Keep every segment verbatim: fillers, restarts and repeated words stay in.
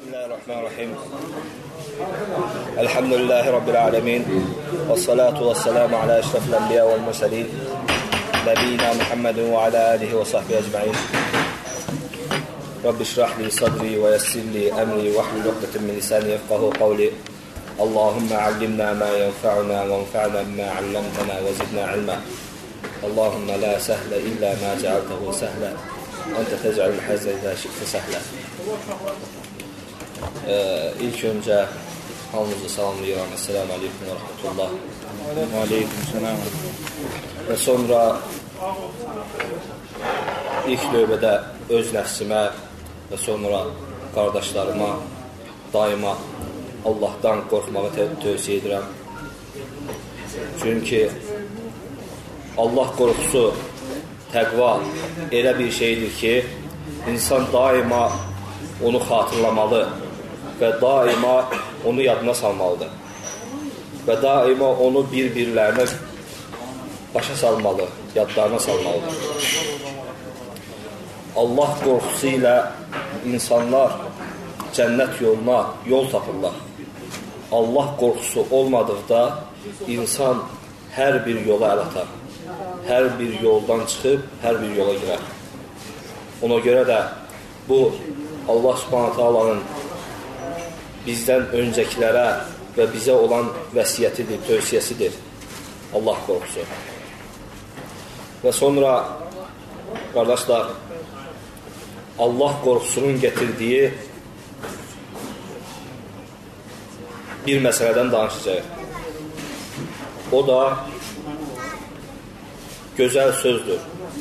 Bismillahirrahmanirrahim. Elhamdülillahi Rabbil alemin. Ve salatu ve selamu ala eşrefil enbiya vel murselin. Nebiyina Muhammedin ve ala alihi ve sahbihi ecma'in. Rabbi şrah li sadri ve yessir li emri ve hlul ukdeten min lisani yefqahu kavli. Allahümme allimna ma yenfa'una ve enfa'na bima allamtana ve zidna ilma. Allahümme la sehle illa ma cealtehu sehle. Ente tec'alul hazze idâ şi'te sehle. Ee, ilk önce hamınızı salamlayıram. Esselamu aleyküm ve rahmetullah. Ve aleyküm selam. Və sonra ilk növbədə öz nəfsimə və sonra qardaşlarıma daima Allahdan qorxmağı tövsiyə edirəm. Çünki Allah qorxusu, təqva elə bir şeydir ki, insan daima onu xatırlamalı və daima onu yadına salmalıdır. Və daima onu bir-birlərinə başa salmalı, yadlarına salmalıdır. Allah qorxusu ilə insanlar cənnət yoluna yol tapırlar. Allah qorxusu olmadıqda insan hər bir yola əl atar. Hər bir yoldan çıxıb, hər bir yola girər. Ona görə də bu Allah Subhanahu Taala'nın bizdən öncəkilərə və bizə olan vəsiyyətidir, tövsiyəsidir. Allah qorxusu. Və sonra, qardaşlar, Allah qorxusunun getirdiyi bir məsələdən danışacağıq. O da gözəl sözdür.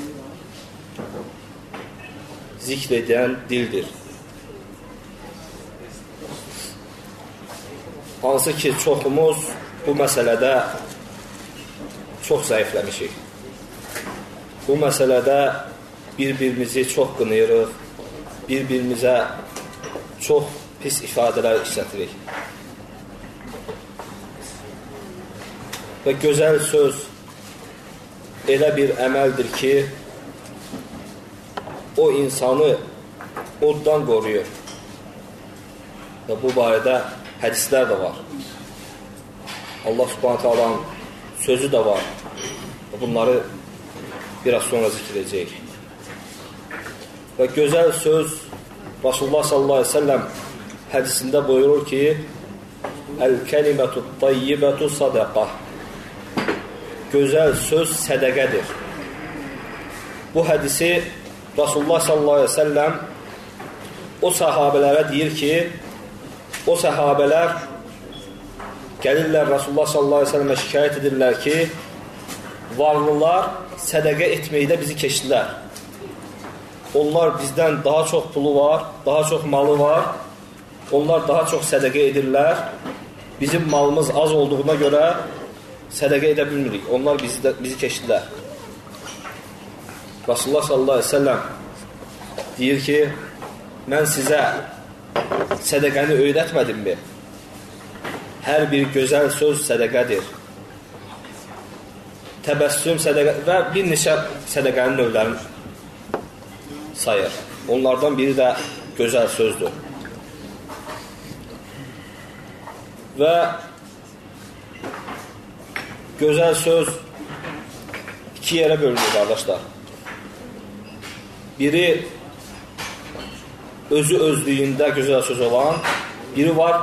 Zikr edən dildir. Hansı ki, çoxumuz bu məsələdə çox zəifləmişik. Bu məsələdə bir-birimizi çox qınayırıq, bir-birimizə çox pis ifadələr işlətirik. Və gözəl söz elə bir əməldir ki, o insanı oddan qoruyur. Və bu barədə hədislər də var. Allah Subhanahu Taala'nın sözü də var. Bunları biraz sonra zikr edəcəyik. Və gözəl söz Rasulullah sallallahu aleyhi ve sellem hədisində buyurur ki, Əl-kəlimətu tayyibətu sadaqah. Gözəl söz sədəqədir. Bu hədisi Rasulullah sallallahu aleyhi ve sellem o səhabələrə deyir ki, o səhabələr gəlirlər Rasulullah sallallahu aleyhi ve sellemə şikayət edirlər ki, varlılar sədəqə etməkdə bizi keçdilər. Onlar bizdən daha çox pulu var, daha çox malı var. Onlar daha çox sədəqə edirlər. Bizim malımız az olduğuna görə sədəqə edə bilmirik. Onlar bizi, də, bizi keçdilər. Rasulullah sallallahu aleyhi ve sellem deyir ki, mən sizə sədəqəni öyrətmədimmi? Hər bir gözəl söz sədəqədir. Təbəssüm sədəqə və bir neçə sədəqənin növlərini sayır. Onlardan biri də gözəl sözdür. Və gözəl söz iki yerə bölünür, qardaşlar. Biri özü özlüyündə gözəl söz olan, biri var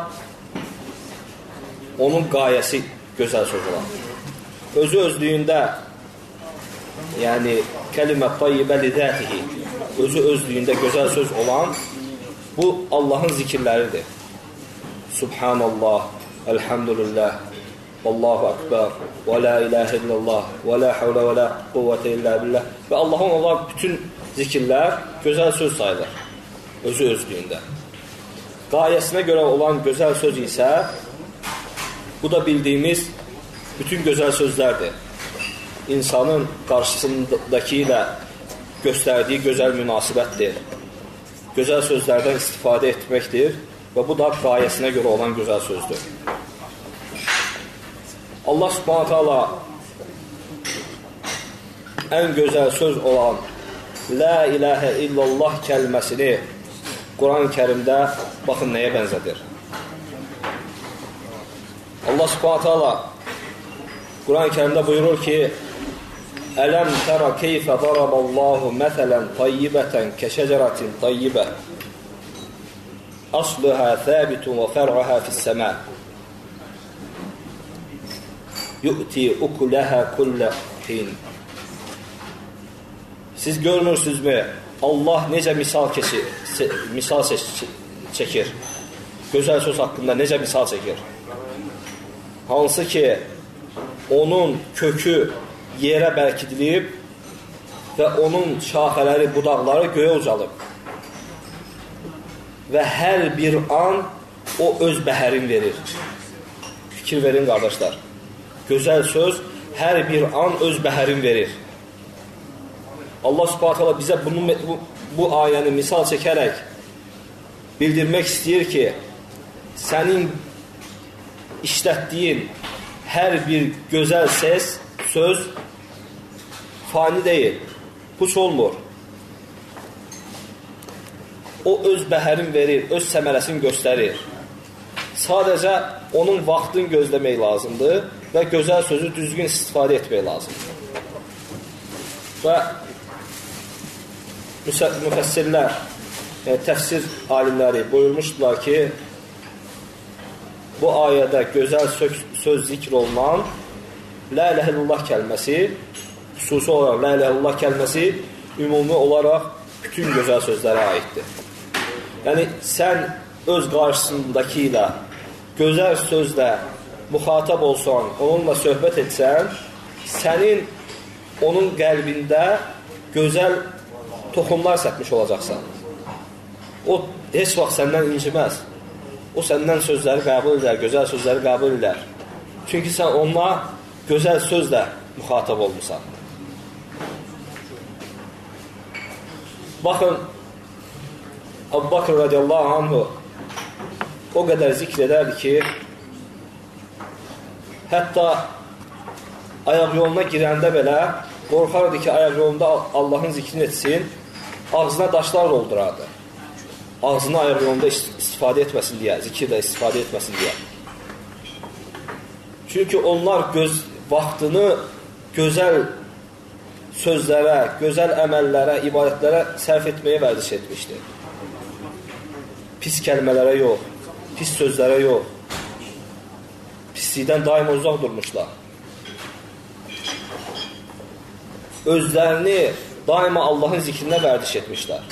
onun qayəsi gözəl söz olan. Özü özlüyündə, yəni kəlimət tayyibə lidətihi, özü özlüyündə gözəl söz olan, bu Allahın zikirləridir. Subhanallah, elhamdülillah, Allahu akbar, və la ilahə illallah, və la havlə və la quvvətə illə billah. Və Allahın olan bütün zikirlər gözəl söz sayılır, özü özlüyündə. Qayəsinə görə olan gözəl söz isə, bu da bildiyimiz bütün gözəl sözlərdir. İnsanın qarşısındakı ilə göstərdiyi gözəl münasibətdir. Gözəl sözlərdən istifadə etməkdir və bu da qayəsinə görə olan gözəl sözdür. Allah Subhanahu Taala ən gözəl söz olan La ilahə illallah kəlməsini Quran-ı Kərimdə baxın nəyə bənzədir. Allah Subhanahu taala Quran-ı Kərimdə buyurur ki: "Ələm tərə keyfə daraballahu məsələn tayyibatan kəşəcəratin tayyibə asluha sabitun və fər'uha fis-səma yu'ti ukulaha kulla hin." Siz görmürsünüzmü? Allah necə misal keçir, misal çəkir. Gözəl söz haqqında necə misal çəkir? Hansı ki, onun kökü yerə bərkidilib və onun şaxələri, budaqları göyə ucalıb. Və hər bir an o öz bəhərin verir. Fikir verin, qardaşlar. Gözəl söz hər bir an öz bəhərin verir. Allah Subhanahu taala bizə bunu, bu, bu ayəni misal çəkərək bildirmək istəyir ki, sənin işlətdiyin hər bir gözəl səs, söz fani deyil, puç olmur. O öz bəhərin verir, öz səmərəsini göstərir. Sadəcə onun vaxtını gözləmək lazımdır və gözəl sözü düzgün istifadə etmək lazımdır. Və müfəssirlər, yəni təfsir alimləri buyurmuşdular ki, bu ayədə gözəl söz, söz zikr olunan La ilahe illallah kəlməsi, xüsusi olaraq La ilahe illallah kəlməsi ümumi olaraq bütün gözəl sözlərə aiddir. Yəni, sən öz qarşısındakı ilə gözəl sözlə müxatab olsan, onunla söhbət etsən, sənin onun qəlbində gözəl toxumlar sətmiş olacaqsan. O heç vaxt səndən inciməz. O səndən sözləri qəbul edər, gözəl sözləri qəbul edər. Çünki sən onunla gözəl sözlə müxatab olmuşsan. Baxın, Əbu Bakr radiyallahu anhu o qədər zikr edərdi ki, hətta ayaq yoluna girəndə belə qorxardı ki, ayaq yolunda Allahın zikrini etsin, ağzına daşlar doldurardı. Ağzını ayaq yolunda istifadə etməsin deyə, zikirlə istifadə etməsin deyə. Çünki onlar göz, vaxtını gözəl sözlərə, gözəl əməllərə, ibadətlərə sərf etməyə vərdiş etmişdir. Pis kəlmələrə yox, pis sözlərə yox. Pislikdən daima uzaq durmuşlar. Özlərini daima Allahın zikrinə vərdiş etmişlər.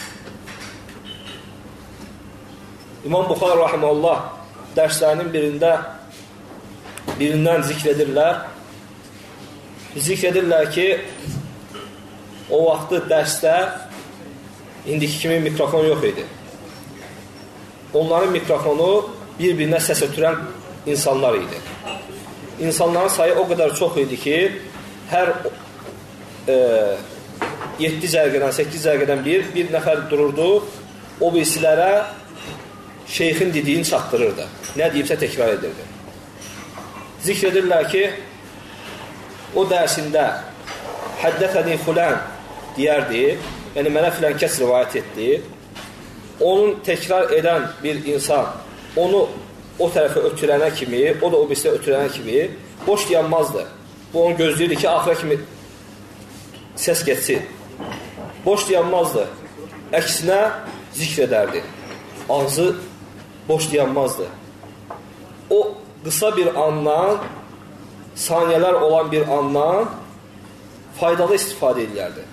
İmam Buxari rahimehullah dərslərinin birində birindən zikr edirlər. Zikr edirlər ki, o vaxtı dərsdə indiki kimi mikrofon yox idi. Onların mikrofonu bir-birinə səs ötürən insanlar idi. İnsanların sayı o qədər çox idi ki, hər e, yeddi cərgədən, səkkiz cərgədən bir, bir nəfər dururdu, o birisilərə şeyxin dediyini çatdırırdı. Nə deyibsə təkrar edirdi. Zikr edirlər ki, o dərsində həddəfəni fulən deyərdi, yəni mənə filən kəs rivayət etdi. Onun təkrar edən bir insan onu o tərəfə ötürənə kimi, o da o birisi ötürənə kimi boş dayanmazdı. Bu onu gözləyirdi ki, axıra kimi səs getsin. Boş dayanmazdı. Əksinə zikr edərdi. Ağzı boş dayanmazdı. O qısa bir andan, saniyələr olan bir andan faydalı istifadə edilərdi.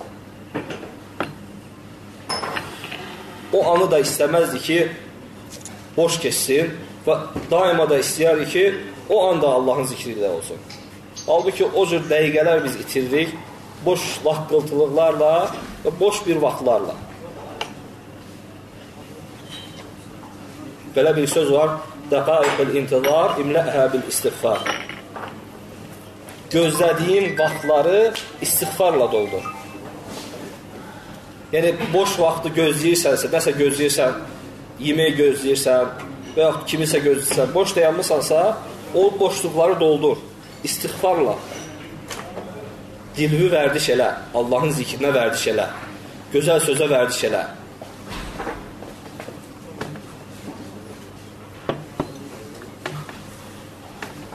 O anı da istəməzdi ki, boş keçsin və daima da istəyərdi ki, o anda Allahın zikri ilə olsun. Halbuki o cür dəqiqələr biz itiririk, boş vaxtqıltılıqlarla və boş bir vaxtlarla. Belə bir söz var, dəqaiqil intizar, imləhə bil istiğfar. Gözlədiyin vaxtları istiğfarla doldur. Yəni, boş vaxtı gözləyirsənsə, nəsə gözləyirsən, yemək gözləyirsən və yaxud kimisə gözləyirsən, boş dayanmısansa, o boşluqları doldur. İstiğfarla. Dilvi vərdiş elə, Allahın zikrinə vərdiş elə, gözəl sözə vərdiş elə.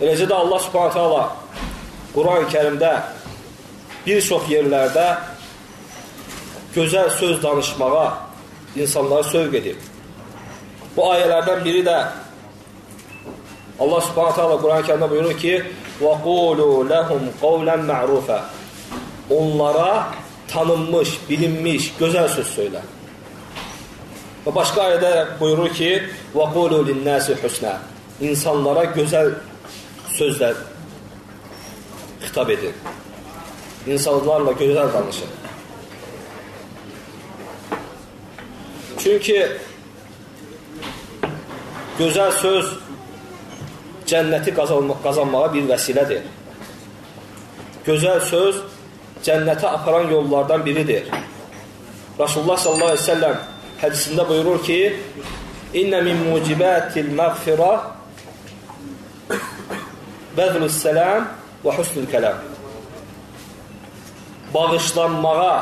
Eləcə də Allah Subhanahu taala Quran-ı Kərimdə bir çox yerlərdə gözəl söz danışmağa insanları sövq edir. Bu ayələrdən biri də Allah Subhanahu taala Quran-ı Kərimdə buyurur ki: وَقُولُوا لَهُمْ قَوْلًا مَعْرُوفًا Onlara tanınmış, bilinmiş, gözəl söz söylə. Və başqa ayədə buyurur ki: وَقُولُوا لِلنَّاسِ حُسْنًا İnsanlara gözəl sözlər xitab edin. İnsanlarla gözəl danışın. Çünki gözəl söz cənnəti qazanmağa bir vəsilədir. Gözəl söz cənnətə aparan yollardan biridir. Rasulullah sallallahu aleyhi ve sellem hədisində buyurur ki: İnnə min mucibətil məğfirə bəzlus sələm və husnul kələm Bağışlanmağa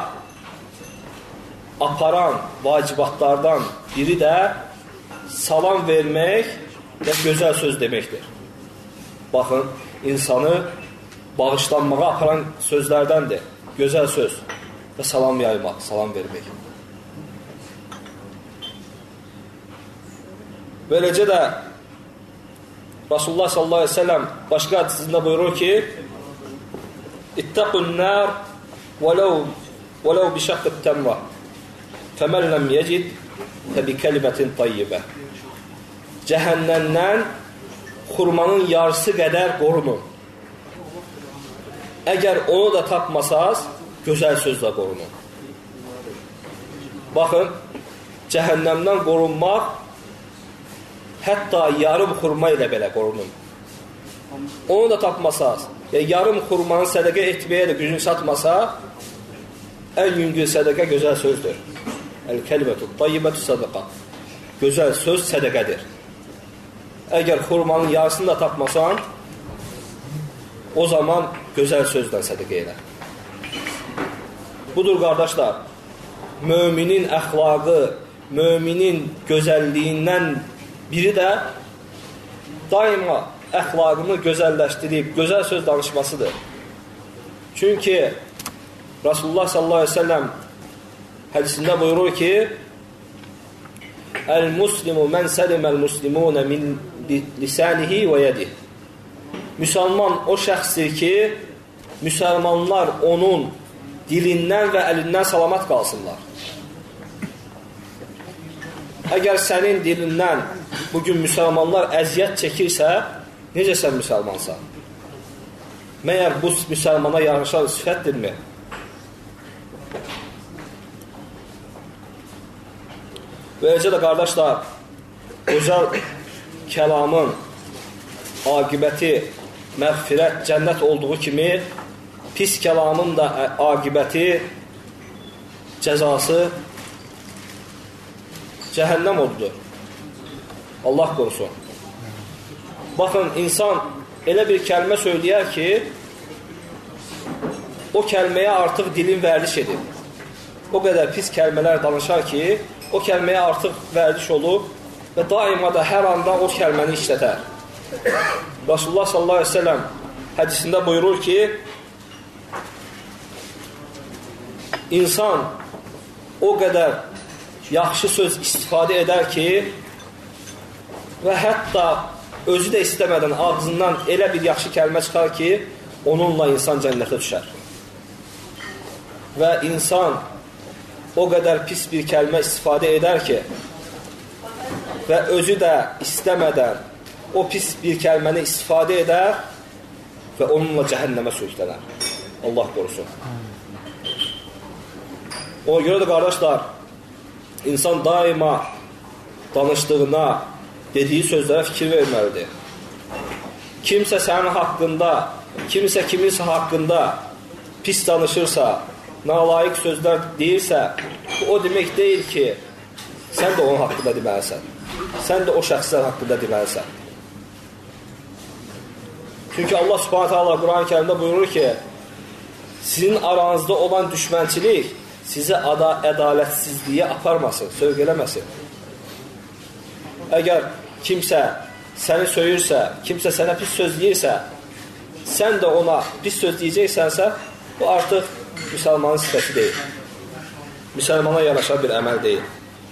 aparan vacibatlardan biri də salam vermək və gözəl söz deməkdir. Baxın, insanı bağışlanmağa aparan sözlərdəndir. Gözəl söz və salam yaymaq, salam vermək. Böyləcə də Rasulullah sallallahu aleyhi ve sellem başqa hədisində buyurur ki: İttəqun nər vələv bişəqqət təmrə fəmən ləm yecid təbi kəlimətin tayyibə Cəhənnəmdən xurmanın yarısı qədər qorunun. Əgər onu da tapmasaz, gözəl sözlə qorunun. Baxın, cəhənnəmdən qorunmaq hətta yarım xurma ilə belə qorunun. Onu da tapmasaz, yəni yarım xurmanın sədəqə etməyə də gücün çatmasa, ən yüngül sədəqə gözəl sözdür. Əl-kəlimətü tayyibətü sədəqə. Gözəl söz sədəqədir. Əgər xurmanın yarısını da tapmasan, o zaman gözəl sözlə sədəqə elə. Budur, qardaşlar, müminin əxlaqı, müminin gözəlliyindən biri də daima əxlaqını gözəlləşdirib, gözəl söz danışmasıdır. Çünki Rasulullah sallallahu aleyhi ve sellem hədisində buyurur ki: Əl-muslimu mən səliməl muslimunə min lisanihi və yedih Müsəlman o şəxsdir ki, müsəlmanlar onun dilindən və əlindən salamat qalsınlar. Əgər sənin dilindən bugün müsəlmanlar əziyyət çəkirsə, necə sən müsəlmansan? Məyər bu müsəlmana yaraşan sifətdirmi? Böyləcə də qardaşlar, gözəl kəlamın aqibəti məğfirət, cənnət olduğu kimi, pis kəlamın da aqibəti, cəzası cəhənnəm odudur. Allah qorusun. Baxın, insan elə bir kəlmə söyləyər ki, o kəlməyə artıq dilin vərdiş edir. O qədər pis kəlmələr danışar ki, o kəlməyə artıq vərdiş olub və daima da hər anda o kəlməni işlətər. Rasulullah sallallahu aleyhi ve sellem hədisində buyurur ki, insan o qədər yaxşı söz istifadə edər ki, və hətta özü də istəmədən ağzından elə bir yaxşı kəlmə çıxar ki, onunla insan cənnətə düşər. Və insan o qədər pis bir kəlmə istifadə edər ki, və özü də istəmədən o pis bir kəlməni istifadə edər və onunla cəhənnəmə sürüklənər. Allah qorusun. Ona görə də qardaşlar, insan daima danışdığına, dediyi sözlərə fikir verməlidir. Kimsə sənin haqqında, kimsə kiminsə haqqında pis danışırsa, nalayiq sözlər deyirsə, o demək deyil ki, sən də onun haqqında deməlisən. Sən də o şəxslər haqqında deməlisən. Çünki Allah Subhanahu taala Quran-ı Kərimdə buyurur ki, sizin aranızda olan düşmənçilik sizi ədalətsizliyə aparmasın, sövq eləməsin. Əgər kimsə səni söyürsə, kimsə sənə pis söz deyirsə, sən də ona pis söz deyəcəksənsə, bu artıq müsəlmanın sifəti deyil. Müsəlmana yaraşan bir əməl deyil.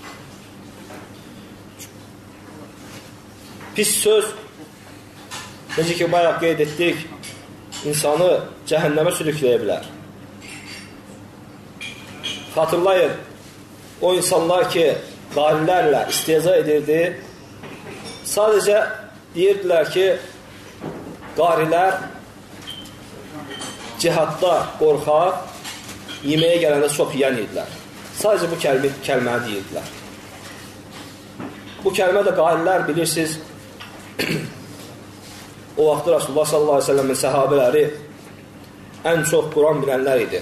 Pis söz, necə ki, bayaq qeyd etdik, insanı cəhənnəmə sürükləyə bilər. Xatırlayın, o insanlar ki, qarilərlə istehza edirdi, sadəcə deyirdilər ki, qarilər cihadda qorxaq, yeməyə gələndə çox yiyən idilər. Sadəcə bu kəlmə, kəlməni deyirdilər. Bu kəlmə də qarilər bilirsiniz, o vaxtda Rasulullah sallallahu aleyhi ve sellem'in səhabələri ən çox Quran bilənlər idi.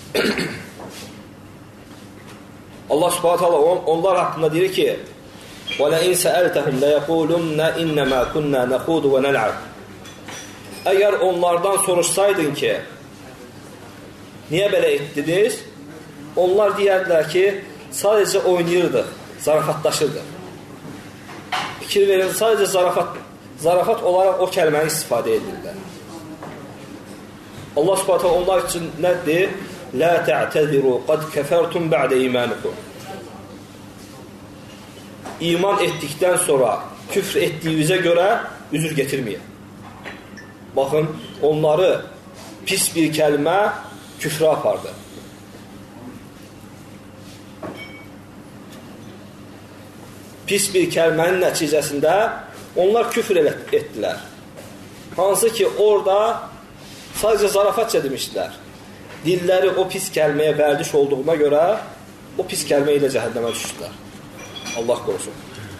Allah subhanahu ta'ala onlar haqqında deyir ki, وَلَئِنْ سَأَلْتَهُمْ لَيَقُولُنَّ إِنَّمَا كُنَّا نَخُوضُ وَنَلْعَبُ Əgər onlardan soruşsaydın ki, niyə belə etdiniz? Onlar deyərdilər ki, sadəcə oynayırdıq, zarafatlaşırdıq. Fikir verin, sadəcə zarafat, zarafat olaraq o kəlməni istifadə edirlər. Allah subhanahu ta'ala onlar üçün nədir? لَا تَعْتَذِرُوا قَدْ كَفَرْتُمْ بَعْدَ إِيمَانِكُمْ İman etdikdən sonra küfr etdiyinizə görə üzür getirməyin. Baxın, onları pis bir kəlmə küfrə apardı. Pis bir kəlmənin nəticəsində onlar küfr etdilər. Hansı ki, orada sadəcə zarafatça demişdilər. Dilləri o pis kəlməyə vərdiş olduğuna görə o pis kəlmə ilə cəhənnəmə düşdülər. Allah qorusun.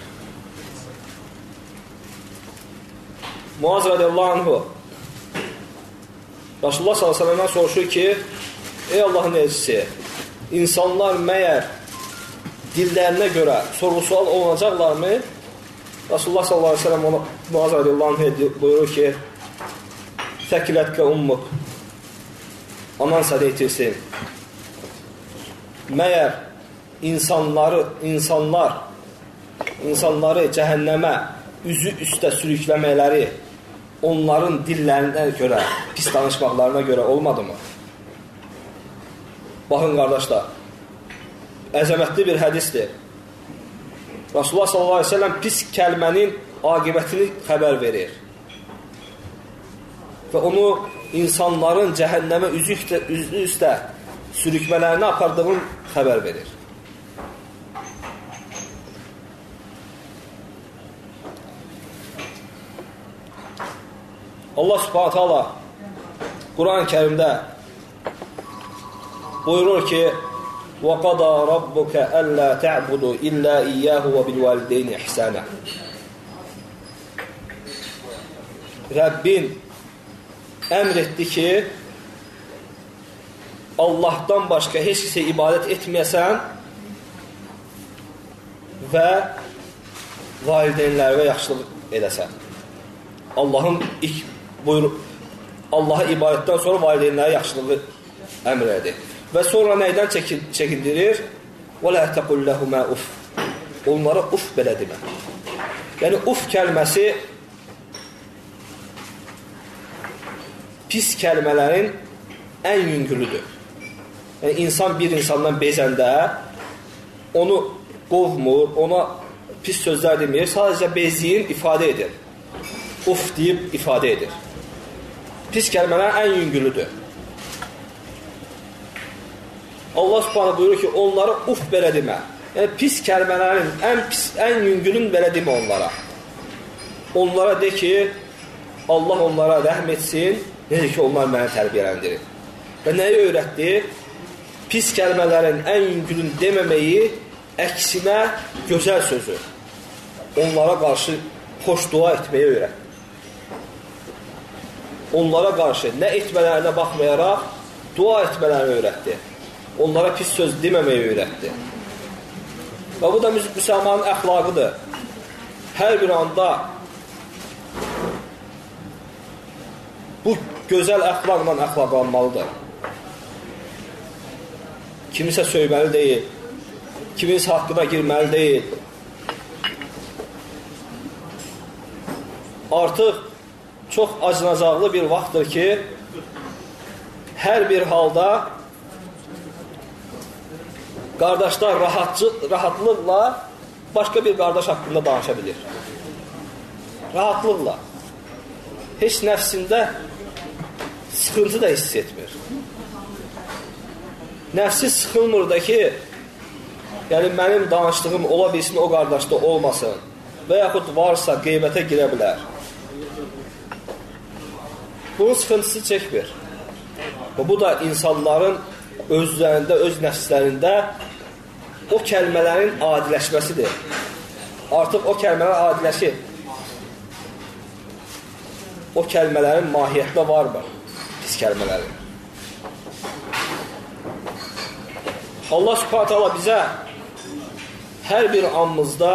Muaz radiyallahu anhu Rasulullah sallallahu aleyhi ve sellem'den soruşur ki, ey Allah'ın elçisi, insanlar məyər dillərinə görə sorğu-sual olunacaqlarmı? Rasulullah sallallahu aleyhi ve sellem ona, Muaz radiyallahu anhu buyurur ki, Təkilətkə ummuk, anan səni itirsin. Məyər insanları, insanlar, insanları cəhənnəmə üzü üstə sürükləmələri onların dillərinə görə, pis danışmaqlarına görə olmadı mı? Baxın, qardaşlar, əzəmətli bir hədisdir. Rasulullah sallallahu aleyhi ve sellem pis kəlmənin aqibətini xəbər verir. Və onu insanların cəhənnəmə üzü üstə, üzü üstə sürükmələrini apardığını xəbər verir. Allah subhanahu ta'ala Quran-ı Kərimdə buyurur ki, وَقَضَى رَبُّكَ أَلَّا تَعْبُدُوا إِلَّا إِيَّهُ وَبِالْوَالِدَيْنِ إِحْسَانًا Rəbbin əmr etdi ki, Allahdan başqa heç kəsə ibadət etməyəsən və valideynlərə yaxşılıq edəsən. Allahın ilk buyur, Allaha ibadətdən sonra valideynlərə yaxşılığı əmr edir. Və sonra nəydən çəkin, çəkindirir? وَلَا تَقُلْ لَهُمَا اُفْ Onlara uf belə demə. Yəni, uf kəlməsi pis kəlmələrin ən yüngülüdür. Yəni, insan bir insandan bezəndə onu qovmur, ona pis sözlər demir, sadəcə bezdiyin ifadə edir. Uf deyib ifadə edir. Pis kəlmələr ən yüngülüdür. Allah subhanahu buyurur ki, onlara uf belə demə. Yəni, pis kəlmələrin ən, pis, ən yüngülün belə demə onlara. Onlara de ki, Allah onlara rəhm etsin, necə ki, onlar mənə tərbiyələndirir. Və nəyi öyrətdi? Pis kəlmələrin ən yüngülün deməməyi, əksinə gözəl sözü. Onlara qarşı xoş dua etməyi öyrətdi. Onlara qarşı nə etmələrinə baxmayaraq dua etmələrini öyrətdi. Onlara pis söz deməməyi öyrətdi. Və bu da müsəlmanın əxlaqıdır. Hər bir anda bu gözəl əxlaqla əxlaqlanmalıdır. Kimisə söyməli deyil, kiminsə haqqına girməli deyil. artıq çox acınacaqlı bir vaxtdır ki, hər bir halda qardaşlar rahatcı, rahatlıqla başqa bir qardaş haqqında danışa bilir. Rahatlıqla. Heç nəfsində sıxıntı da hiss etmir. Nəfsi sıxılmır da ki, yəni mənim danışdığım ola bilsin, o qardaşda olmasın və yaxud varsa qeybətə girə bilər. Bunun sıxıntısı çəkmir. Və bu da insanların özlərində, öz nəfslərində o kəlmələrin adiləşməsidir. Artıq o kəlmələr adiləşir. O kəlmələrin mahiyyətində varmı? Pis kəlmələrin. Allah Subhanahu taala bizə hər bir anımızda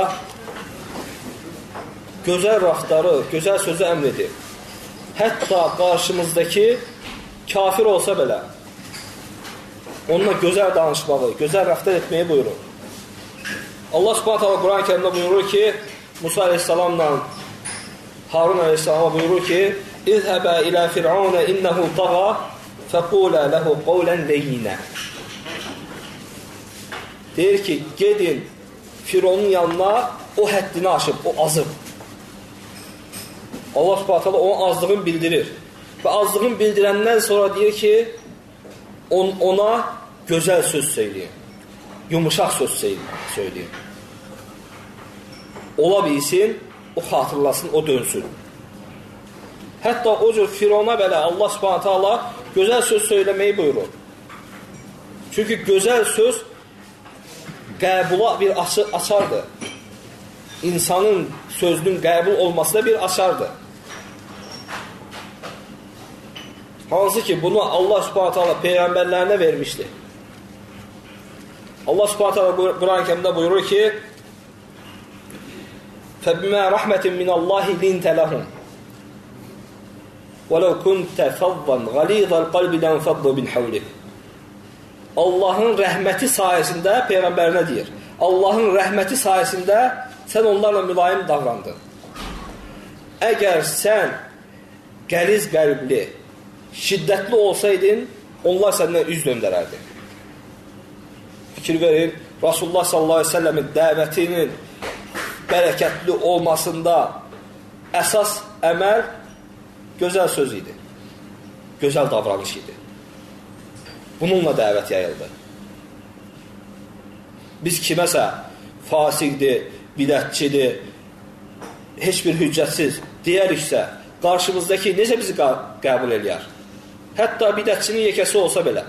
gözəl rəftarı, gözəl sözü əmr edir. Hətta qarşımızdakı kafir olsa belə onunla gözəl danışmağı, gözəl rəftar etməyi buyurur. Allah Subhanahu taala Quran-ı Kərimdə buyurur ki, Musa əleyhissalamla Harun əleyhissalama buyurur ki, İzhəbə ilə fir'aunə innəhu tağa fəqulə ləhu qavlən leyyinə. Deyir ki, gedin Fironun yanına, o həddini aşıb, o azıb. Allah Subhanahu taala onun azlığını bildirir. Və azlığını bildirəndən sonra deyir ki, on, ona gözəl söz söyləyin. Yumuşaq söz söyləyin. Ola bilsin, o xatırlasın, o dönsün. Hətta o cür Firona belə Allah Subhanahu taala gözəl söz söyləməyi buyurur. Çünki gözəl söz qəbula bir açardır. İnsanın sözünün qəbul olmasına bir açardır. Hansı ki, bunu Allah Subhanahu taala peyğəmbərlərinə vermişdi. Allah Subhanahu taala Quran-ı Kərimdə buyurur ki, فَبِمَا رَحْمَةٍ مِنَ اللّٰهِ لِنْتَ لَهُمْ وَلَوْ كُنْتَ فَضًّا غَلِيظَ الْقَلْبِ لَنْفَضُّوا مِنْ حَوْلِكَ. Allahın rəhməti sayəsində peyğəmbərinə deyir. Allahın rəhməti sayəsində sən onlarla mülayim davrandın. Əgər sən qəliz qəlbli, şiddətli olsaydın, onlar səndən üz döndərərdi. Fikir verin, Rasulullah sallallahu aleyhi ve sellemin dəvətinin bərəkətli olmasında əsas əməl gözəl söz idi. Gözəl davranış idi. Bununla dəvət yayıldı. Biz kiməsə fasiqdir, bidətçidir, heç bir hüccətsiz deyəriksə, qarşımızdakı necə bizi qəbul eləyər? Hətta bidətçinin yekəsi olsa belə.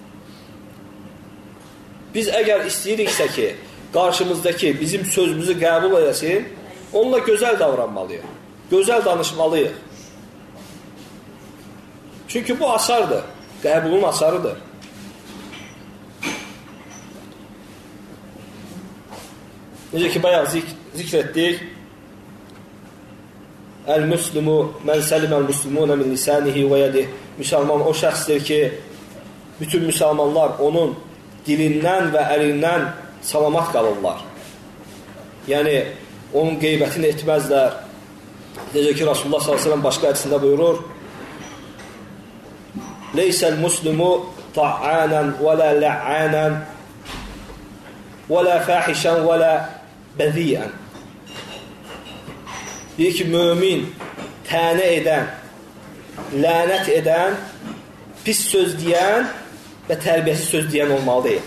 Biz əgər istəyiriksə ki, qarşımızdakı bizim sözümüzü qəbul edəsin, onunla gözəl davranmalıyıq, gözəl danışmalıyıq. Çünki bu asardır, qəbulun asarıdır. Necə ki, bayaq zik zikr etdik, Əl-Müslümu mən səliməl-müslümunə min lisanihi və yədih. Müsəlman o şəxsdir ki, bütün müsəlmanlar onun dilindən və əlindən salamat qalırlar. Yəni, onun qeybətini etməzlər. Necə ki, Rasulullah sallallahu aleyhi ve sellem başqa hədisində buyurur, Leysəl-müslümu ta'anən və lə lə'anən və lə fəhişən və lə bəziyən. Deyir ki, mömin tənə edən, lənət edən, pis söz deyən və tərbiyəsiz söz deyən olmalı deyil.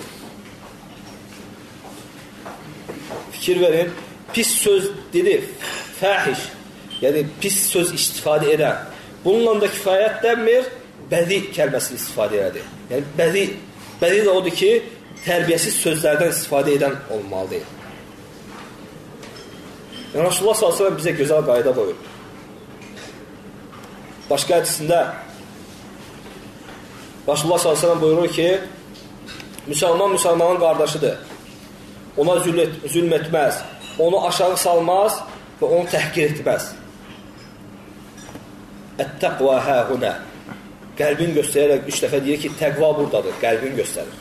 Fikir verin, pis söz dedi, fəhiş, yəni pis söz istifadə edən. Bununla da kifayətlənmir, bəzi kəlməsini istifadə edir. Yəni bəzi, bəzi də odur ki, tərbiyəsiz sözlərdən istifadə edən olmalı deyil. Yəni, Rasulullah sallallahu aleyhi ve sellem bizə gözəl qayda qoyur. Başqa hədisində Rasulullah sallallahu aleyhi ve sellem buyurur ki, müsəlman müsəlmanın qardaşıdır. Ona zülm etməz, onu aşağı salmaz və onu təhqir etməz. Ət-təqva həhunə. Qəlbin göstərərək üç dəfə deyir ki, təqva buradadır, qəlbin göstərir.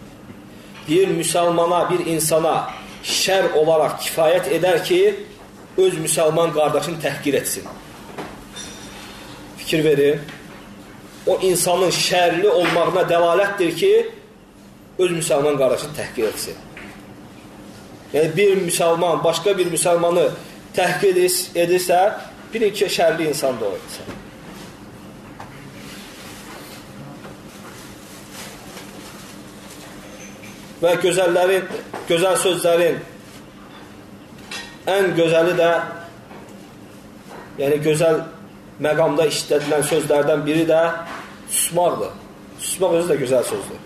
Deyir, müsəlmana, bir insana şər olaraq kifayət edər ki, öz müsəlman qardaşını təhqir etsin. Fikir verin. O insanın şərli olmağına dəlalətdir ki, öz müsəlman qardaşını təhqir etsin. Yəni, bir müsəlman, başqa bir müsəlmanı təhqir edirsə, bilin ki, şərli insan da olursa. Və gözəllərin, gözəl sözlərin ən gözəli də, yəni gözəl məqamda işlədilən sözlərdən biri də susmaqdır. Susmaq özü də gözəl sözdür.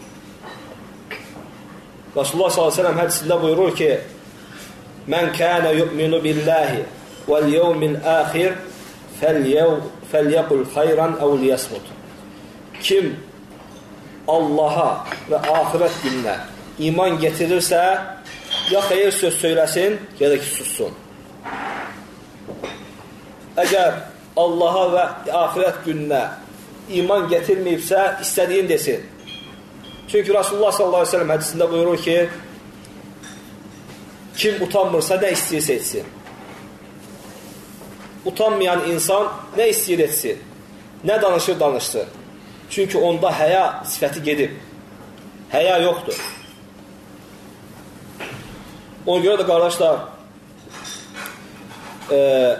Rasulullah sallallahu aleyhi ve sellem hədisində buyurur ki, Mən kənə yu'minu billahi vəl yevmil əxir fəlyəqul xayran əv liyəsmut. Kim Allaha və axirət gününə iman getirirsə, ya xeyir söz söyləsin, ya da ki, sussun. Əgər Allaha və axirət gününə iman getirməyibsə, istədiyin desin. Çünki Rasulullah sallallahu aleyhi ve sellem hədisində buyurur ki, kim utanmırsa nə istəyirsə etsin. Utanmayan insan nə istəyir etsin. Nə danışır danışsın. Çünki onda həya sifəti gedib. Həya yoxdur. Ona görə də qardaşlar, e,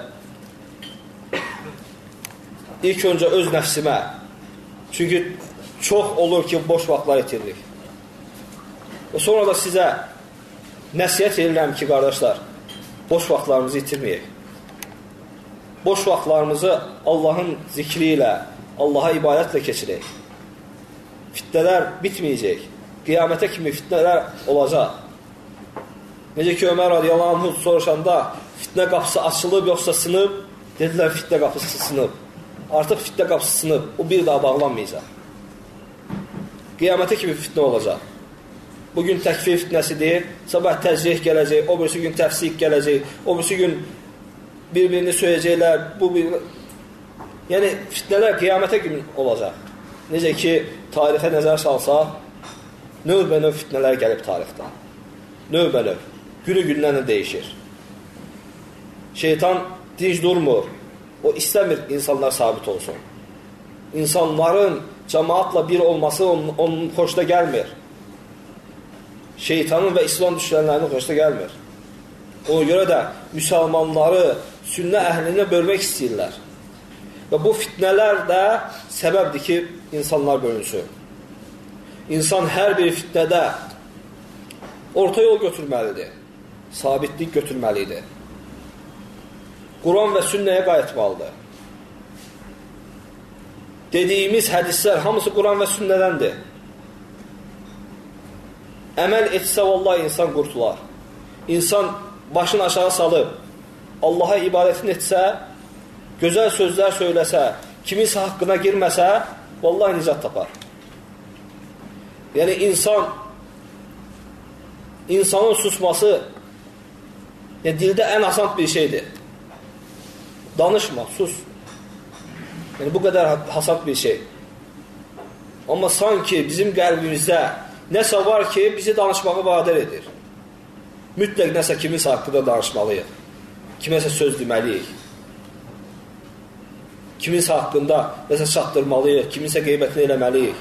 ilk öncə öz nəfsimə, çünki çox olur ki, boş vaxtlar itiririk. Və sonra da sizə nəsiyyət edirəm ki, qardaşlar, boş vaxtlarımızı itirməyək. Boş vaxtlarımızı Allahın zikri ilə, Allaha ibadətlə keçirək. Fitnələr bitməyəcək. Qiyamətə kimi fitnələr olacaq. Necə ki, Ömər radiyallahu anh soruşanda fitnə qapısı açılıb, yoxsa sınıb, dedilər fitnə qapısı sınıb. Artıq fitnə qapısı sınıb, o bir daha bağlanmayacaq. Qiyamətə kimi fitnə olacaq. Bugün təkfir fitnəsidir, sabah təcrih gələcək, o birisi gün təfsik gələcək, o birisi gün bir-birini söyləyəcəklər, bu bir... Yəni, fitnələr qiyamətə kimi olacaq. Necə ki, tarixə nəzər salsaq, növbə-növ fitnələr gəlib tarixdə. Növbə-növ. Günü gündən dəyişir. Şeytan dinc durmur. O istəmir insanlar sabit olsun. İnsanların cəmaatla bir olması onun, onun xoşuna gəlmir. Şeytanın və İslam düşmənlərinin xoşuna gəlmir. Ona görə də müsəlmanları sünnə əhlinə bölmək istəyirlər. Və bu fitnələr də səbəbdir ki, insanlar bölünsün. İnsan hər bir fitnədə orta yol götürməlidir. Sabitlik götürməlidir. Quran və sünnəyə qayıtmalıdır. Dediyimiz hədislər hamısı Quran və sünnədəndir. Əməl etsə vallahi insan qurtular. İnsan başını aşağı salıb Allaha ibadətini etsə, gözəl sözlər söyləsə, kiminsə haqqına girməsə, vallahi nicat tapar. Yəni insan insanın susması yəni, dildə ən asan bir şeydir. Danışma, sus. Yəni bu qədər hasad bir şey. Amma sanki bizim qəlbimizdə nəsə var ki, bizi danışmağı vadar edir. Mütləq nəsə kiminsə haqqında danışmalıyıq. Kiməsə söz deməliyik. Kiminsə haqqında nəsə çatdırmalıyıq, kiminsə qeybətini eləməliyik.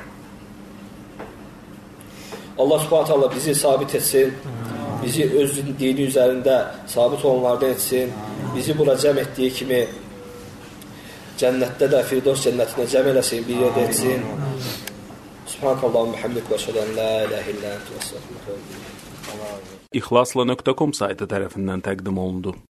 Allah subhanət Allah bizi sabit etsin, bizi öz dini üzərində sabit olanlardan etsin, bizi bura cəm etdiyi kimi cənnətdə də Firdos cənnətinə cəm eləsin, bir yerdə etsin. Subhanakallahumma bihamdik və şədən la ilahe illə ente və estağfiruke. İxlasla nöqtə com saytı tərəfindən təqdim olundu.